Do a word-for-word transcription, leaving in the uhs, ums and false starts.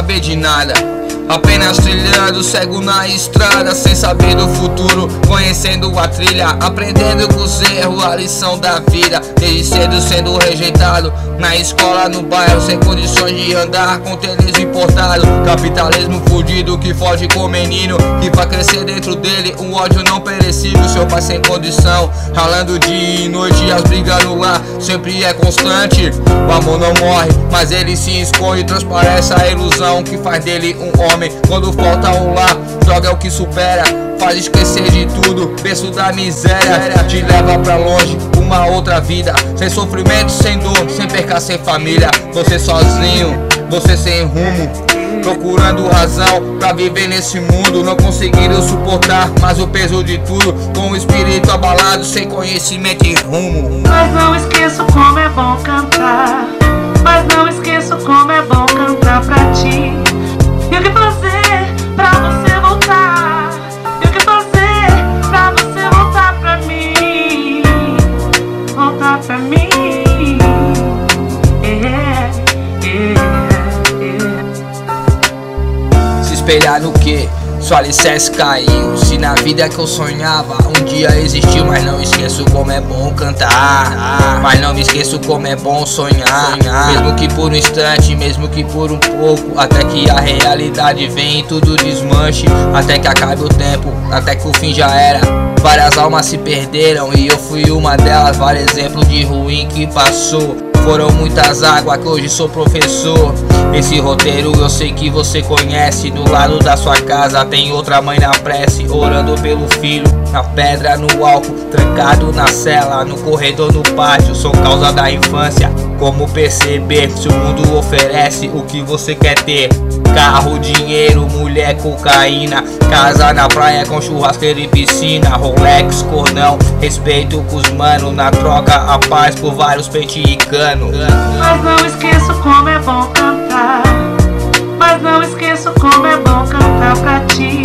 saber de nada, apenas trilhando, cego na estrada, sem saber do futuro, conhecendo a trilha, aprendendo com os erros, a lição da vida. Desde cedo sendo rejeitado, na escola, no bairro, sem condições de andar com tênis importado. Capitalismo fudido que foge com o menino, que vai crescer dentro dele um ódio não perecível. Seu pai sem condição, ralando dia e noite, as brigas no lar sempre é constante. O amor não morre, mas ele se esconde, transparece a ilusão que faz dele um homem. Quando falta um lar, joga o que supera, faz esquecer de tudo, berço da miséria. Te leva pra longe, uma outra vida, sem sofrimento, sem dor, sem perca, sem família. Você sozinho, você sem rumo, procurando razão pra viver nesse mundo. Não conseguiram suportar mais o peso de tudo, com o espírito abalado, sem conhecimento e rumo. Mas não esqueço como é bom cantar, mas não esqueço como é bom cantar pra ti. E o que fazer pra você voltar? E o que fazer pra você voltar pra mim? Voltar pra mim. Yeah, yeah, yeah. Se espelhar no que? Sua alicerce caiu. Se na vida que eu sonhava um dia existiu, mas não esqueço como é bom cantar, mas não me esqueço como é bom sonhar. Mesmo que por um instante, mesmo que por um pouco, até que a realidade vem e tudo desmanche, até que acabe o tempo, até que o fim já era. Várias almas se perderam e eu fui uma delas. Vários exemplos de ruim que passou, foram muitas águas que hoje sou professor. Esse roteiro eu sei que você conhece. Do lado da sua casa tem outra mãe na prece, orando pelo filho, na pedra, no álcool, trancado na cela, no corredor, no pátio. Sou causa da infância. Como perceber se o mundo oferece o que você quer ter? Carro, dinheiro, mulher, cocaína, casa na praia com churrasqueira e piscina, Rolex, cordão, respeito com os mano, na troca a paz por vários pente e cano. Mas não esqueço como é bom cantar, mas não esqueço como é bom cantar pra ti.